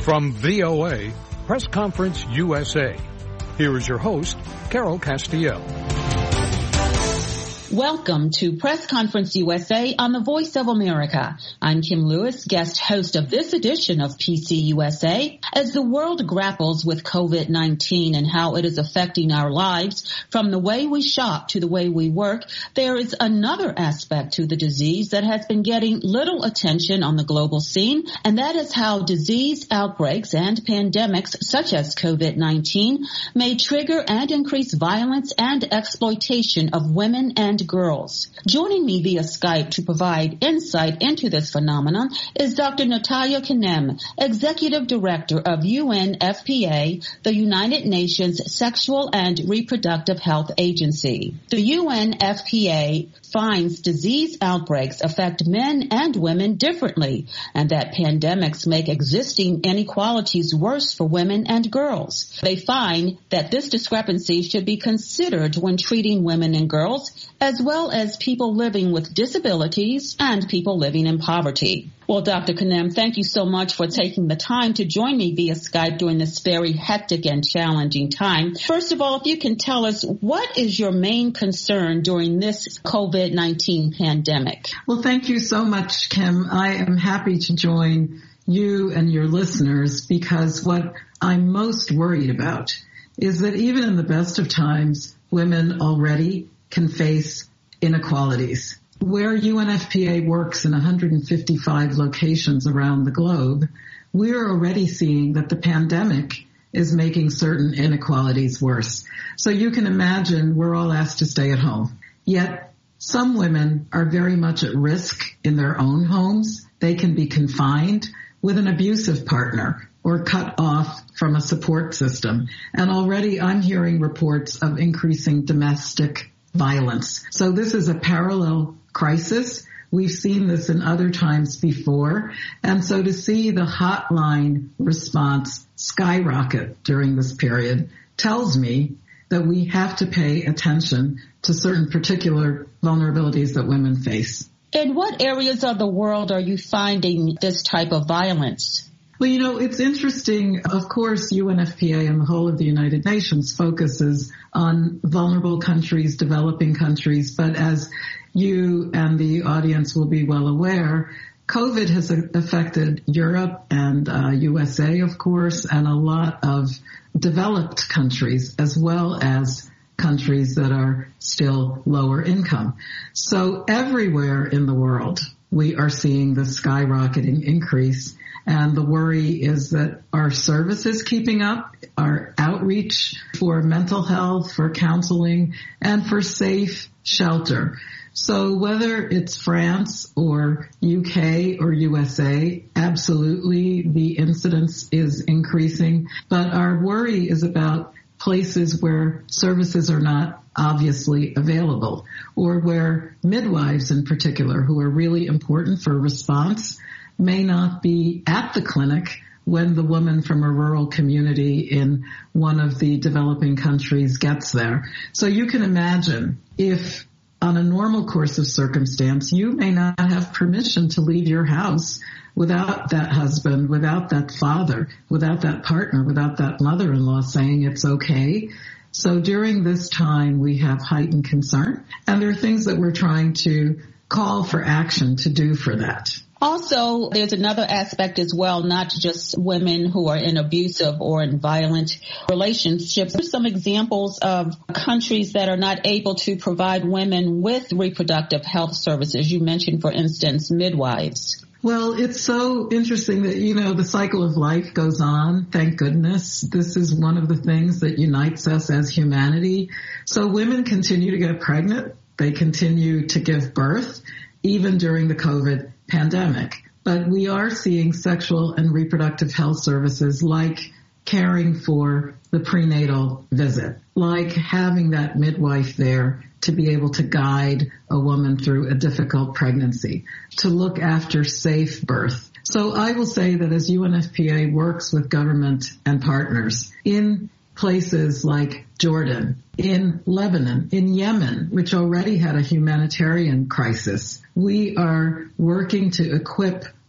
From VOA, Press Conference USA, here is your host, Carol Castiel. Welcome to Press Conference USA on the Voice of America. I'm Kim Lewis, guest host of this edition of PCUSA. As the world grapples with COVID-19 and how it is affecting our lives, from the way we shop to the way we work, there is another aspect to the disease that has been getting little attention on the global scene, and that is how disease outbreaks and pandemics such as COVID-19 may trigger and increase violence and exploitation of women and girls. Joining me via Skype to provide insight into this phenomenon is Dr. Natalia Kanem, Executive Director of UNFPA, the United Nations Sexual and Reproductive Health Agency. The UNFPA finds disease outbreaks affect men and women differently, and that pandemics make existing inequalities worse for women and girls. They find that this discrepancy should be considered when treating women and girls, as well as people living with disabilities and people living in poverty. Well, Dr. Kanem, thank you so much for taking the time to join me via Skype during this very hectic and challenging time. First of all, if you can tell us, what is your main concern during this COVID-19 pandemic? Well, thank you so much, Kim. I am happy to join you and your listeners because what I'm most worried about is that even in the best of times, women already can face inequalities. Where UNFPA works in 155 locations around the globe, we're already seeing that the pandemic is making certain inequalities worse. So you can imagine we're all asked to stay at home. Yet some women are very much at risk in their own homes. They can be confined with an abusive partner or cut off from a support system. And already I'm hearing reports of increasing domestic violence. So this is a parallel crisis. We've seen this in other times before. And so to see the hotline response skyrocket during this period tells me that we have to pay attention to certain particular vulnerabilities that women face. In what areas of the world are you finding this type of violence? Well, you know, it's interesting. Of course, UNFPA and the whole of the United Nations focuses on vulnerable countries, developing countries. But as you and the audience will be well aware, COVID has affected Europe and USA, of course, and a lot of developed countries as well as countries that are still lower income. So everywhere in the world, we are seeing the skyrocketing increase. And the worry is that our services keeping up, our outreach for mental health, for counseling, and for safe shelter. So whether it's France or UK or USA, absolutely the incidence is increasing. But our worry is about places where services are not obviously available, or where midwives in particular, who are really important for response, may not be at the clinic when the woman from a rural community in one of the developing countries gets there. So you can imagine if on a normal course of circumstance, you may not have permission to leave your house without that husband, without that father, without that partner, without that mother-in-law saying it's okay. So during this time, we have heightened concern, and there are things that we're trying to call for action to do for that. Also, there's another aspect as well, not just women who are in abusive or in violent relationships. There's some examples of countries that are not able to provide women with reproductive health services. You mentioned, for instance, midwives. Well, it's so interesting that, you know, the cycle of life goes on. Thank goodness. This is one of the things that unites us as humanity. So women continue to get pregnant. They continue to give birth, even during the COVID pandemic. But we are seeing sexual and reproductive health services like caring for the prenatal visit, like having that midwife there to be able to guide a woman through a difficult pregnancy, to look after safe birth. So I will say that as UNFPA works with government and partners in places like Jordan, in Lebanon, in Yemen, which already had a humanitarian crisis, we are working to equip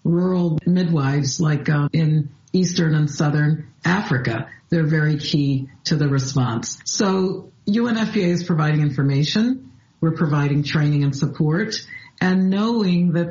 rural midwives like in Eastern and Southern Africa. They're very key to the response. So UNFPA is providing information. We're providing training and support. And knowing that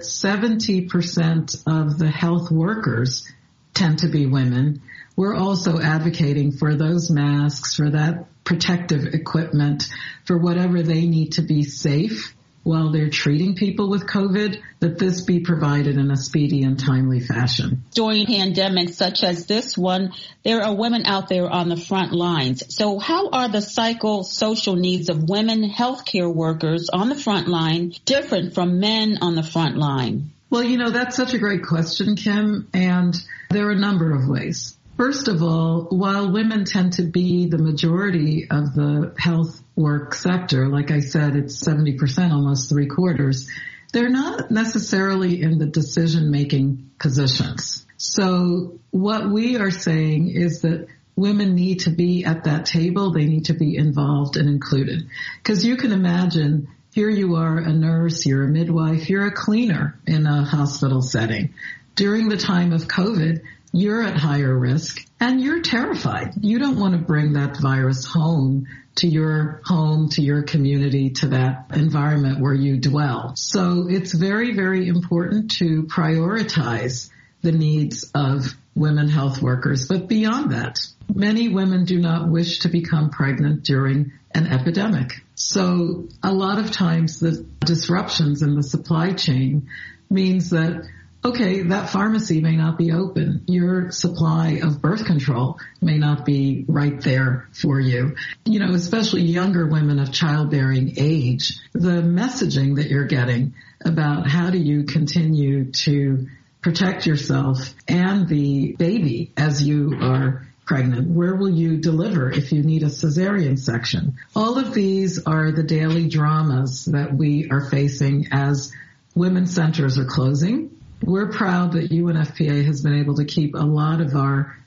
70% of the health workers tend to be women, we're also advocating for those masks, for that protective equipment, for whatever they need to be safe while they're treating people with COVID, that this be provided in a speedy and timely fashion. During pandemics such as this one, there are women out there on the front lines. So how are the psychosocial needs of women healthcare workers on the front line different from men on the front line? Well, that's such a great question, Kim, and there are a number of ways. First of all, while women tend to be the majority of the health work sector, like I said, it's 70%, almost 3/4, they're not necessarily in the decision-making positions. So what we are saying is that women need to be at that table. They need to be involved and included. Because you can imagine, here you are a nurse, you're a midwife, you're a cleaner in a hospital setting. During the time of COVID, you're at higher risk and you're terrified. You don't want to bring that virus home, to your community, to that environment where you dwell. So it's very, very important to prioritize the needs of women health workers. But beyond that, many women do not wish to become pregnant during an epidemic. So a lot of times the disruptions in the supply chain means that, okay, that pharmacy may not be open. Your supply of birth control may not be right there for you. Especially younger women of childbearing age, the messaging that you're getting about how do you continue to protect yourself and the baby as you are pregnant. Where will you deliver if you need a cesarean section? All of these are the daily dramas that we are facing as women's centers are closing. We're proud that UNFPA has been able to keep a lot of our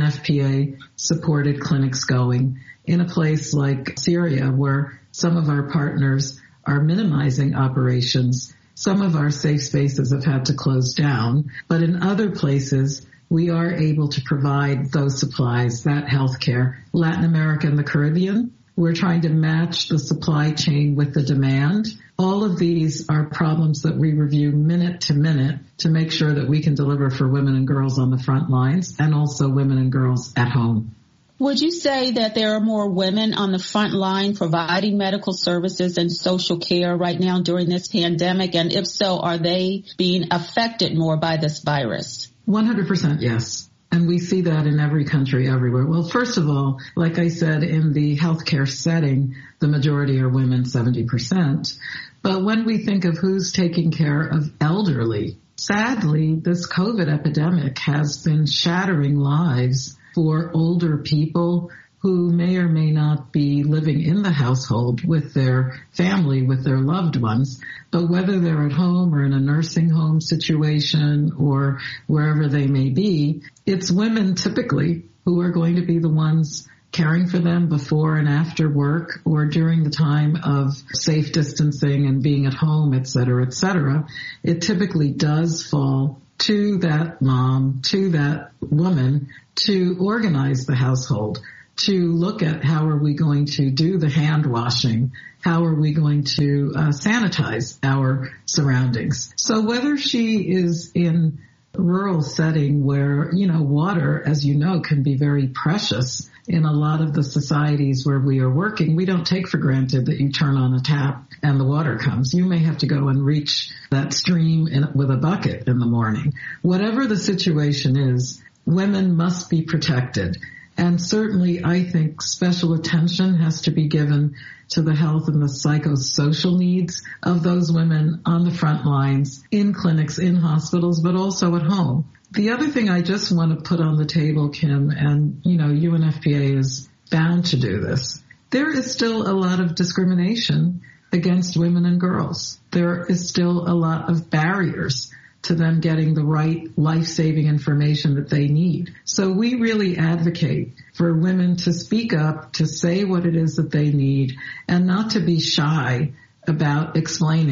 UNFPA-supported clinics going in a place like Syria, where some of our partners are minimizing operations. Some of our safe spaces have had to close down, but in other places, we are able to provide those supplies, that health care. Latin America and the Caribbean, we're trying to match the supply chain with the demand. All of these are problems that we review minute to minute to make sure that we can deliver for women and girls on the front lines and also women and girls at home. Would you say that there are more women on the front line providing medical services and social care right now during this pandemic? And if so, are they being affected more by this virus? 100% yes. And we see that in every country, everywhere. Well, first of all, like I said, in the healthcare setting, the majority are women, 70%. But when we think of who's taking care of elderly, sadly, this COVID epidemic has been shattering lives for older people who may or may not be living in the household with their family, with their loved ones. But whether they're at home or in a nursing home situation or wherever they may be, it's women typically who are going to be the ones caring for them before and after work or during the time of safe distancing and being at home, et cetera, et cetera. It typically does fall to that mom, to that woman to organize the household, to look at how are we going to do the hand washing, how are we going to sanitize our surroundings. So whether she is in a rural setting where, water, as you know, can be very precious in a lot of the societies where we are working, we don't take for granted that you turn on a tap and the water comes. You may have to go and reach that stream with a bucket in the morning. Whatever the situation is, women must be protected. And certainly I think special attention has to be given to the health and the psychosocial needs of those women on the front lines, in clinics, in hospitals, but also at home. The other thing I just want to put on the table, Kim, and UNFPA is bound to do this. There is still a lot of discrimination against women and girls. There is still a lot of barriers to them getting the right life-saving information that they need. So we really advocate for women to speak up, to say what it is that they need, and not to be shy about explaining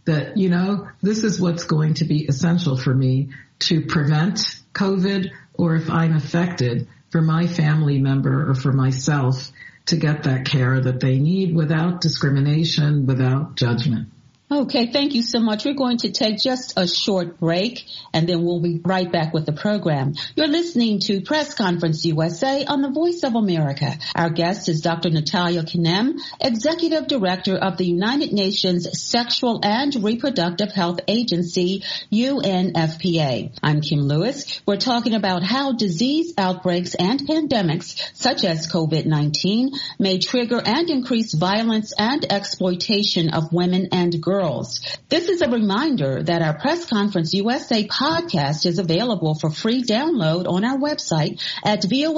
that, this is what's going to be essential for me to prevent COVID, or if I'm affected, for my family member or for myself to get that care that they need without discrimination, without judgment. Okay, thank you so much. We're going to take just a short break, and then we'll be right back with the program. You're listening to Press Conference USA on the Voice of America. Our guest is Dr. Natalia Kanem, Executive Director of the United Nations Sexual and Reproductive Health Agency, UNFPA. I'm Kim Lewis. We're talking about how disease outbreaks and pandemics, such as COVID-19, may trigger and increase violence and exploitation of women and girls. This is a reminder that our Press Conference USA podcast is available for free download on our website at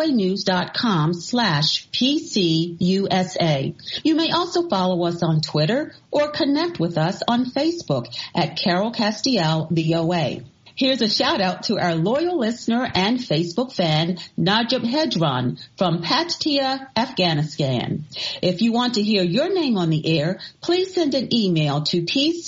voanews.com/PCUSA. You may also follow us on Twitter or connect with us on Facebook at Carol Castiel VOA. Here's a shout out to our loyal listener and Facebook fan, Najib Hedron from Paktia, Afghanistan. If you want to hear your name on the air, please send an email to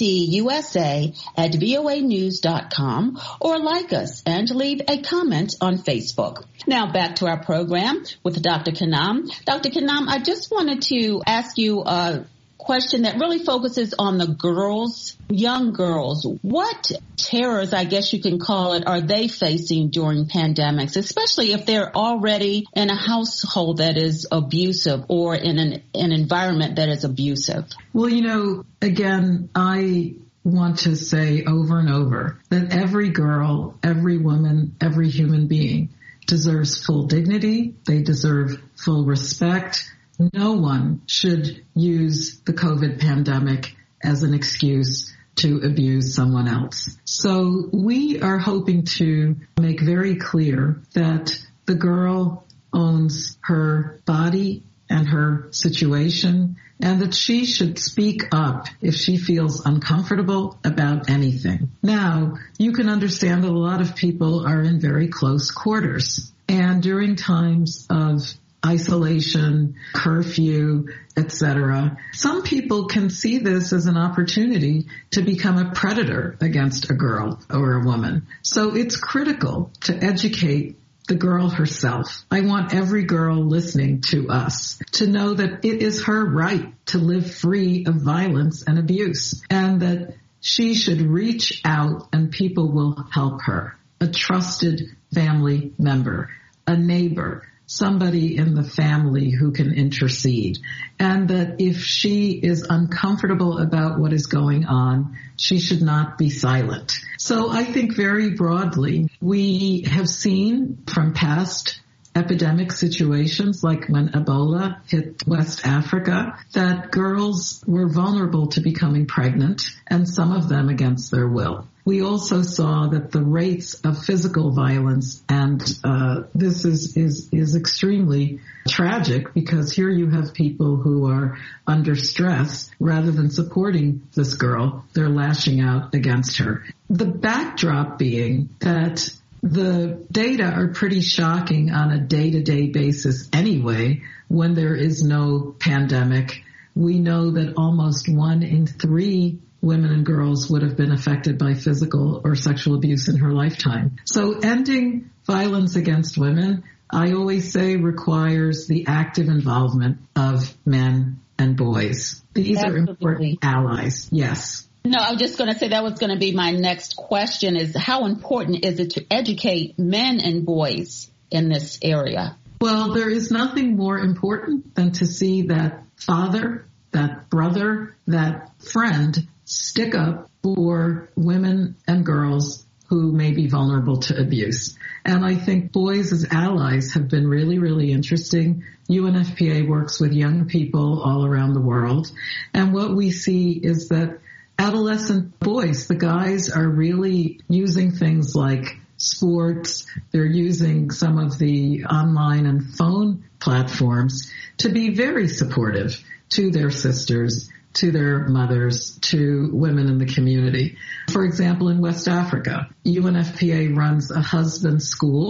pcusa@voanews.com or like us and leave a comment on Facebook. Now back to our program with Dr. Kanem. Dr. Kanem, I just wanted to ask you a question that really focuses on the girls, young girls. What terrors, I guess you can call it, are they facing during pandemics, especially if they're already in a household that is abusive or in an environment that is abusive? Well, again, I want to say over and over that every girl, every woman, every human being deserves full dignity. They deserve full respect. No one should use the COVID pandemic as an excuse to abuse someone else. So we are hoping to make very clear that the girl owns her body and her situation, and that she should speak up if she feels uncomfortable about anything. Now, you can understand that a lot of people are in very close quarters, and during times of isolation, curfew, etc. Some people can see this as an opportunity to become a predator against a girl or a woman. So it's critical to educate the girl herself. I want every girl listening to us to know that it is her right to live free of violence and abuse, and that she should reach out and people will help her. A trusted family member, a neighbor, somebody in the family who can intercede, and that if she is uncomfortable about what is going on, she should not be silent. So I think very broadly, we have seen from past epidemic situations like when Ebola hit West Africa, that girls were vulnerable to becoming pregnant, and some of them against their will. We also saw that the rates of physical violence, and this is extremely tragic, because here you have people who are under stress. Rather than supporting this girl, they're lashing out against her. The backdrop being that the data are pretty shocking on a day-to-day basis anyway. When there is no pandemic, we know that almost 1 in 3 women and girls would have been affected by physical or sexual abuse in her lifetime. So ending violence against women, I always say, requires the active involvement of men and boys. These Absolutely. Are important allies. Yes. No, I was just going to say that was going to be my next question, is how important is it to educate men and boys in this area? Well, there is nothing more important than to see that father, that brother, that friend stick up for women and girls who may be vulnerable to abuse. And I think boys as allies have been really, really interesting. UNFPA works with young people all around the world. And what we see is that adolescent boys, the guys, are really using things like sports. They're using some of the online and phone platforms to be very supportive to their sisters, to their mothers, to women in the community. For example, in West Africa, UNFPA runs a husband school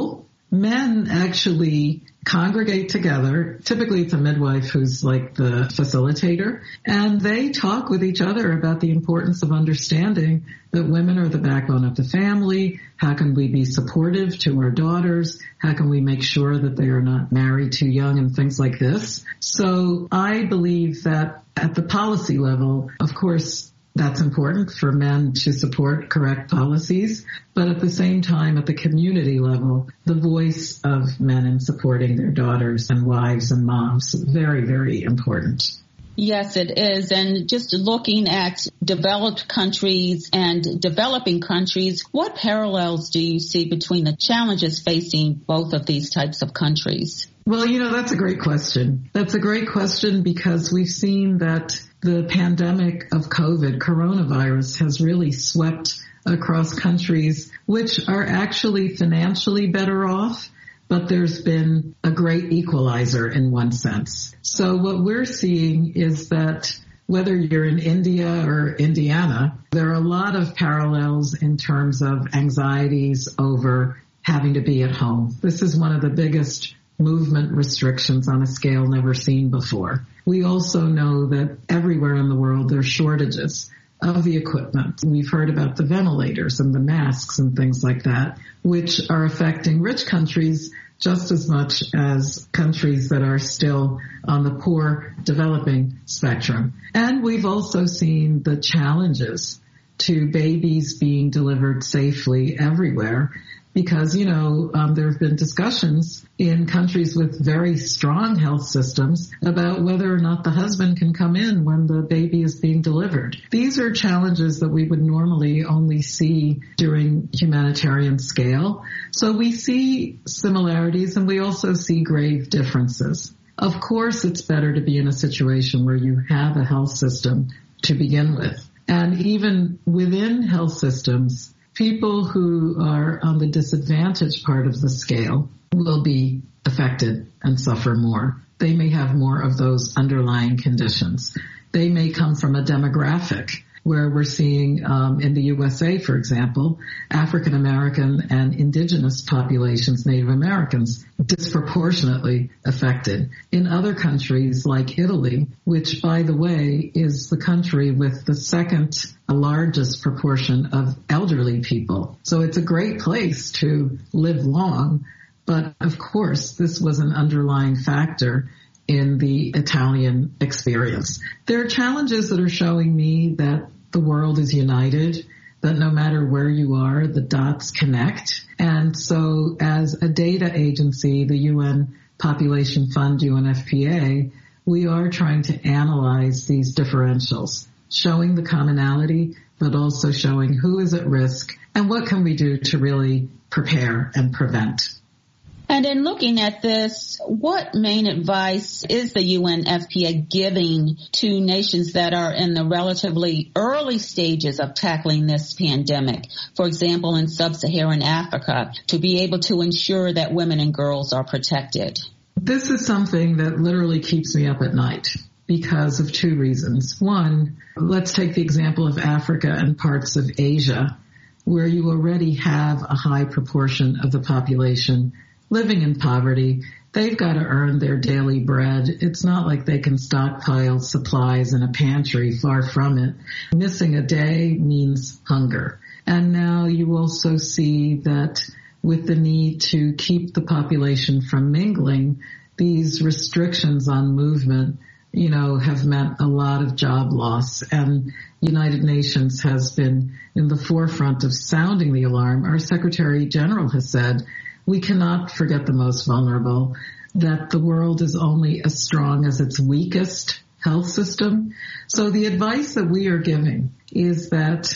men actually congregate together. Typically it's a midwife who's like the facilitator, and they talk with each other about the importance of understanding that women are the backbone of the family. How can we be supportive to our daughters? How can we make sure that they are not married too young and things like this? So I believe that at the policy level, of course, that's important for men to support correct policies, but at the same time, at the community level, the voice of men in supporting their daughters and wives and moms, very, very important. Yes, it is. And just looking at developed countries and developing countries, what parallels do you see between the challenges facing both of these types of countries? Well, that's a great question. That's a great question because we've seen that the pandemic of coronavirus, has really swept across countries which are actually financially better off, but there's been a great equalizer in one sense. So what we're seeing is that whether you're in India or Indiana, there are a lot of parallels in terms of anxieties over having to be at home. This is one of the biggest movement restrictions on a scale never seen before. We also know that everywhere in the world there are shortages of the equipment. We've heard about the ventilators and the masks and things like that, which are affecting rich countries just as much as countries that are still on the poor developing spectrum. And we've also seen the challenges to babies being delivered safely everywhere because, there have been discussions in countries with very strong health systems about whether or not the husband can come in when the baby is being delivered. These are challenges that we would normally only see during humanitarian scale. So we see similarities and we also see grave differences. Of course, it's better to be in a situation where you have a health system to begin with. And even within health systems, people who are on the disadvantaged part of the scale will be affected and suffer more. They may have more of those underlying conditions. They may come from a demographic where we're seeing in the USA, for example, African American and indigenous populations, Native Americans, disproportionately affected. In other countries like Italy, which, by the way, is the country with the second largest proportion of elderly people. So it's a great place to live long. But of course, this was an underlying factor in the Italian experience. There are challenges that are showing me that the world is united, that no matter where you are, the dots connect. And so as a data agency, the UN Population Fund, UNFPA, we are trying to analyze these differentials, showing the commonality, but also showing who is at risk and what can we do to really prepare and prevent. And in looking at this, what main advice is the UNFPA giving to nations that are in the relatively early stages of tackling this pandemic? For example, in sub-Saharan Africa, to be able to ensure that women and girls are protected? This is something that literally keeps me up at night because of two reasons. One, let's take the example of Africa and parts of Asia, where you already have a high proportion of the population living in poverty. They've got to earn their daily bread. It's not like they can stockpile supplies in a pantry, far from it. Missing a day means hunger. And now you also see that with the need to keep the population from mingling, these restrictions on movement, have meant a lot of job loss. And United Nations has been in the forefront of sounding the alarm. Our Secretary General has said, we cannot forget the most vulnerable, that the world is only as strong as its weakest health system. So the advice that we are giving is that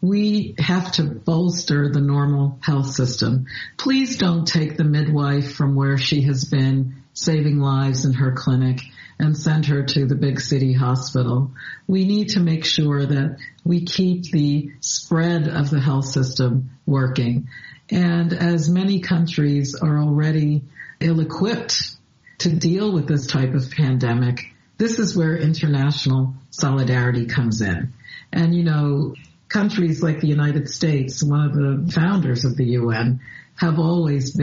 we have to bolster the normal health system. Please don't take the midwife from where she has been saving lives in her clinic and send her to the big city hospital. We need to make sure that we keep the spread of the health system working. And as many countries are already ill-equipped to deal with this type of pandemic, this is where international solidarity comes in. And, countries like the United States, one of the founders of the UN, have always been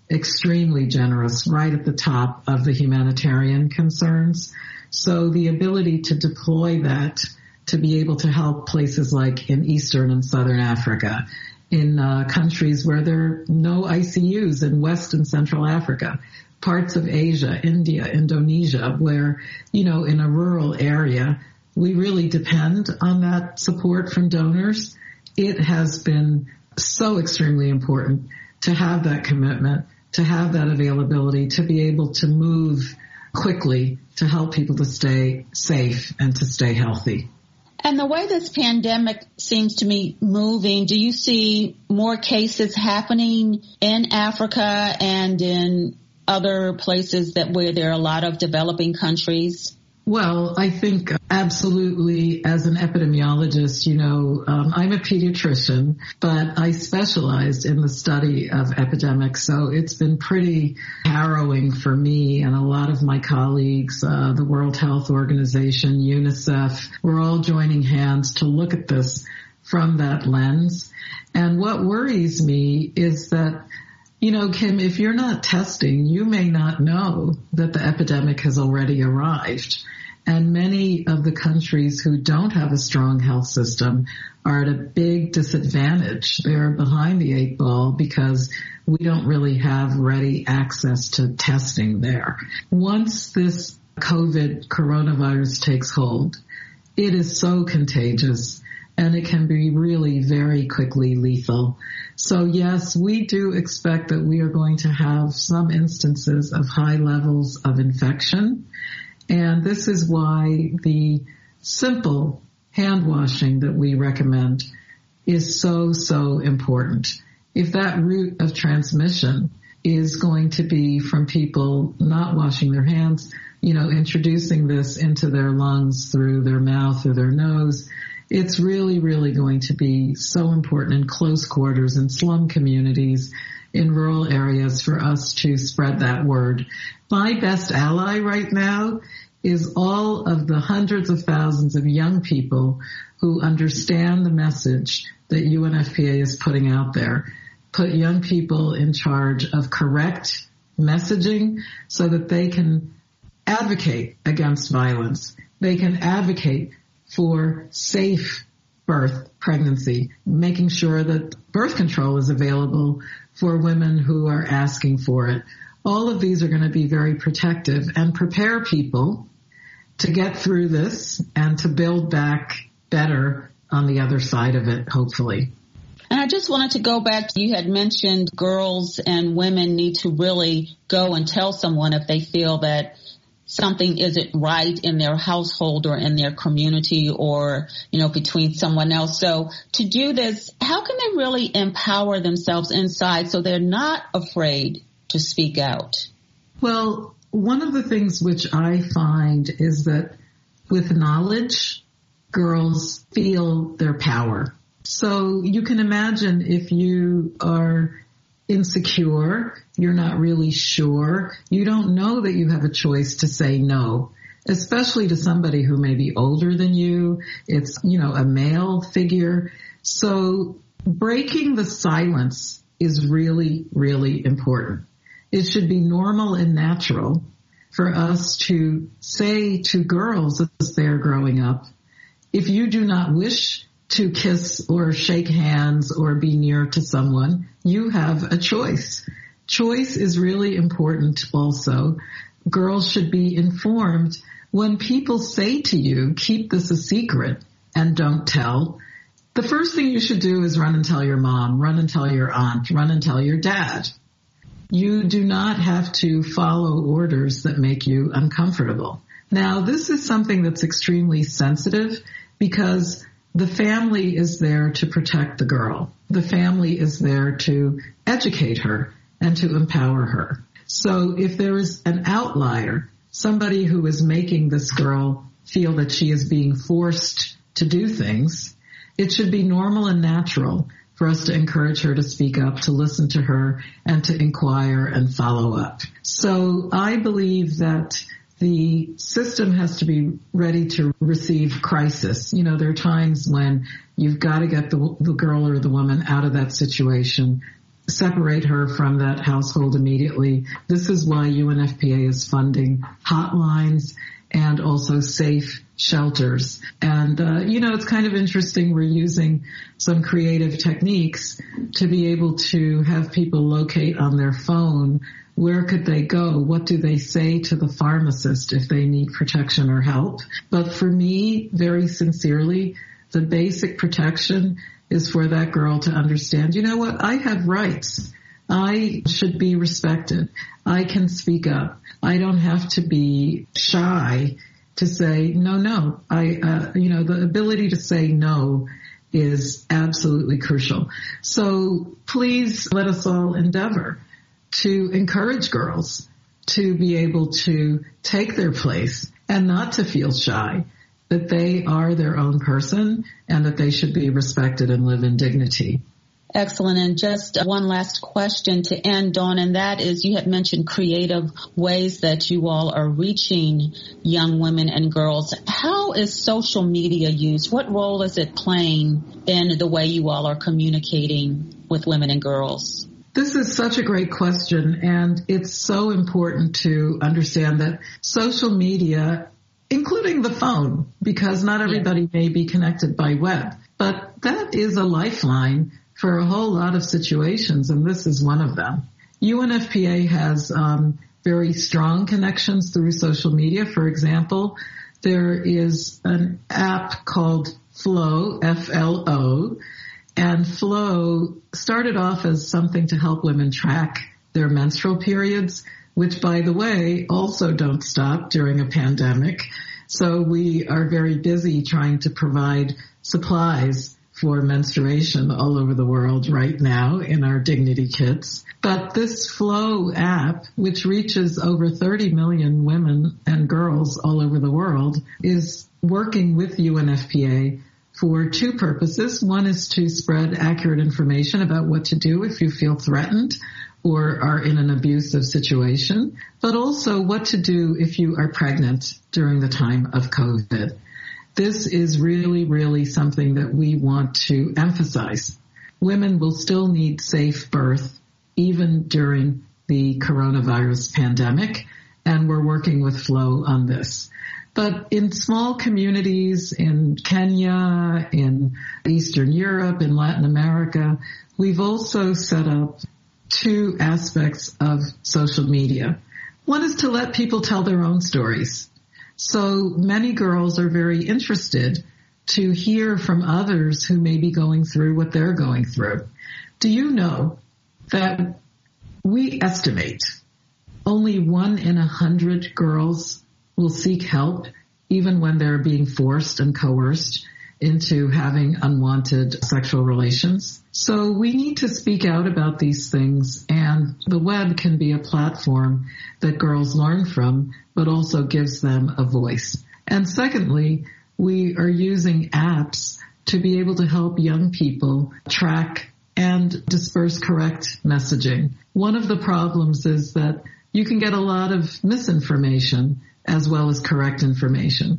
extremely generous, right at the top of the humanitarian concerns. So the ability to deploy that to be able to help places like in Eastern and Southern Africa, in countries where there are no ICUs in West and Central Africa, parts of Asia, India, Indonesia, where, in a rural area, we really depend on that support from donors. It has been so extremely important to have that commitment, to have that availability, to be able to move quickly to help people to stay safe and to stay healthy. And the way this pandemic seems to be moving, do you see more cases happening in Africa and in other places where there are a lot of developing countries? Well, I think absolutely as an epidemiologist, I'm a pediatrician, but I specialized in the study of epidemics. So it's been pretty harrowing for me and a lot of my colleagues, the World Health Organization, UNICEF. We're all joining hands to look at this from that lens. And what worries me is that Kim, if you're not testing, you may not know that the epidemic has already arrived. And many of the countries who don't have a strong health system are at a big disadvantage. They're behind the eight ball because we don't really have ready access to testing there. Once this COVID coronavirus takes hold, it is so contagious and it can be really very quickly lethal. So yes, we do expect that we are going to have some instances of high levels of infection. And this is why the simple hand washing that we recommend is so, so important. If that route of transmission is going to be from people not washing their hands, introducing this into their lungs through their mouth or their nose, it's really, really going to be so important in close quarters in slum communities, in rural areas for us to spread that word. My best ally right now is all of the hundreds of thousands of young people who understand the message that UNFPA is putting out there. Put young people in charge of correct messaging so that they can advocate against violence. They can advocate for safe birth, pregnancy, making sure that birth control is available for women who are asking for it. All of these are going to be very protective and prepare people to get through this and to build back better on the other side of it, hopefully. And I just wanted to go back. You had mentioned girls and women need to really go and tell someone if they feel that something isn't right in their household or in their community or, between someone else. So to do this, how can they really empower themselves inside so they're not afraid to speak out? Well, one of the things which I find is that with knowledge, girls feel their power. So you can imagine if you are insecure, you're not really sure, you don't know that you have a choice to say no, especially to somebody who may be older than you. It's, a male figure. So breaking the silence is really, really important. It should be normal and natural for us to say to girls as they're growing up, if you do not wish to kiss or shake hands or be near to someone, you have a choice. Choice is really important also. Girls should be informed when people say to you, keep this a secret and don't tell. The first thing you should do is run and tell your mom, run and tell your aunt, run and tell your dad. You do not have to follow orders that make you uncomfortable. Now, this is something that's extremely sensitive because the family is there to protect the girl. The family is there to educate her and to empower her. So if there is an outlier, somebody who is making this girl feel that she is being forced to do things, it should be normal and natural for us to encourage her to speak up, to listen to her, and to inquire and follow up. So I believe that the system has to be ready to receive crisis. There are times when you've got to get the girl or the woman out of that situation separate her from that household immediately. This is why UNFPA is funding hotlines and also safe shelters. And, it's kind of interesting. We're using some creative techniques to be able to have people locate on their phone where could they go? What do they say to the pharmacist if they need protection or help? But for me, very sincerely, the basic protection is for that girl to understand, you know what, I have rights. I should be respected. I can speak up. I don't have to be shy to say, no. The ability to say no is absolutely crucial. So please let us all endeavor to encourage girls to be able to take their place and not to feel shy, that they are their own person and that they should be respected and live in dignity. Excellent. And just one last question to end on, and that is, you had mentioned creative ways that you all are reaching young women and girls. How is social media used? What role is it playing in the way you all are communicating with women and girls? This is such a great question, and it's so important to understand that social media, including the phone, because not everybody may be connected by web, but that is a lifeline for a whole lot of situations, and this is one of them. UNFPA has very strong connections through social media. For example, there is an app called Flo, F-L-O, and Flo started off as something to help women track their menstrual periods, which, by the way, also don't stop during a pandemic. So we are very busy trying to provide supplies for menstruation all over the world right now in our Dignity Kits. But this Flo app, which reaches over 30 million women and girls all over the world, is working with UNFPA for two purposes. One is to spread accurate information about what to do if you feel threatened or are in an abusive situation, but also what to do if you are pregnant during the time of COVID. This is really, really something that we want to emphasize. Women will still need safe birth even during the coronavirus pandemic, and we're working with Flo on this. But in small communities in Kenya, in Eastern Europe, in Latin America, we've also set up two aspects of social media. One is to let people tell their own stories. So many girls are very interested to hear from others who may be going through what they're going through. Do you know that we estimate only 1 in 100 girls will seek help even when they're being forced and coerced into having unwanted sexual relations? So we need to speak out about these things, and the web can be a platform that girls learn from, but also gives them a voice. And secondly, we are using apps to be able to help young people track and disperse correct messaging. One of the problems is that you can get a lot of misinformation as well as correct information.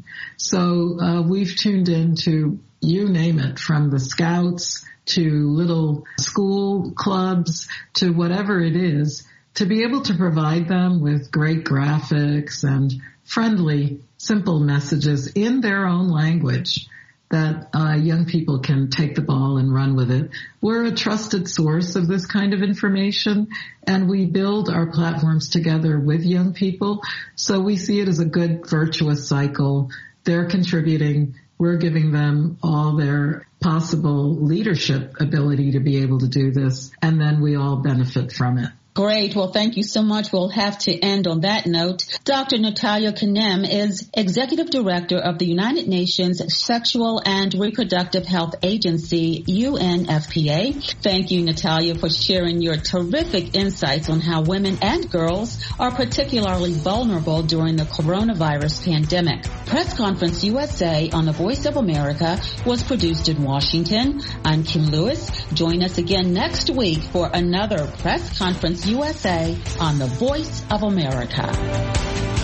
So we've tuned into, you name it, from the Scouts to little school clubs to whatever it is, to be able to provide them with great graphics and friendly, simple messages in their own language that young people can take the ball and run with it. We're a trusted source of this kind of information, and we build our platforms together with young people. So we see it as a good virtuous cycle. They're contributing. We're giving them all their possible leadership ability to be able to do this, and then we all benefit from it. Great. Well, thank you so much. We'll have to end on that note. Dr. Natalia Kanem is Executive Director of the United Nations Sexual and Reproductive Health Agency, UNFPA. Thank you, Natalia, for sharing your terrific insights on how women and girls are particularly vulnerable during the coronavirus pandemic. Press Conference USA on the Voice of America was produced in Washington. I'm Kim Lewis. Join us again next week for another Press Conference USA on the Voice of America.